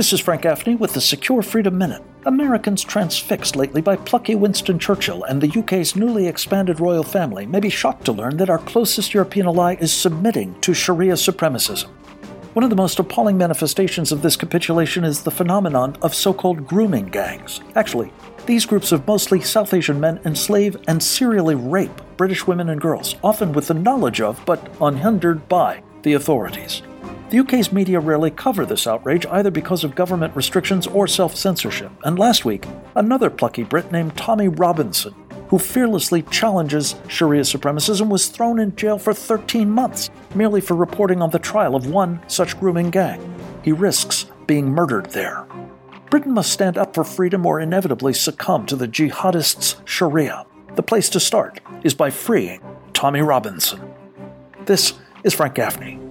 This is Frank Gaffney with the Secure Freedom Minute. Americans transfixed lately by plucky Winston Churchill and the UK's newly expanded royal family may be shocked to learn that our closest European ally is submitting to Sharia supremacism. One of the most appalling manifestations of this capitulation is the phenomenon of so-called grooming gangs. Actually, these groups of mostly South Asian men enslave and serially rape British women and girls, often with the knowledge of, but unhindered by, the authorities. The UK's media rarely cover this outrage either because of government restrictions or self-censorship. And last week, another plucky Brit named Tommy Robinson, who fearlessly challenges Sharia supremacism, was thrown in jail for 13 months, merely for reporting on the trial of one such grooming gang. He risks being murdered there. Britain must stand up for freedom or inevitably succumb to the jihadists' Sharia. The place to start is by freeing Tommy Robinson. This is Frank Gaffney.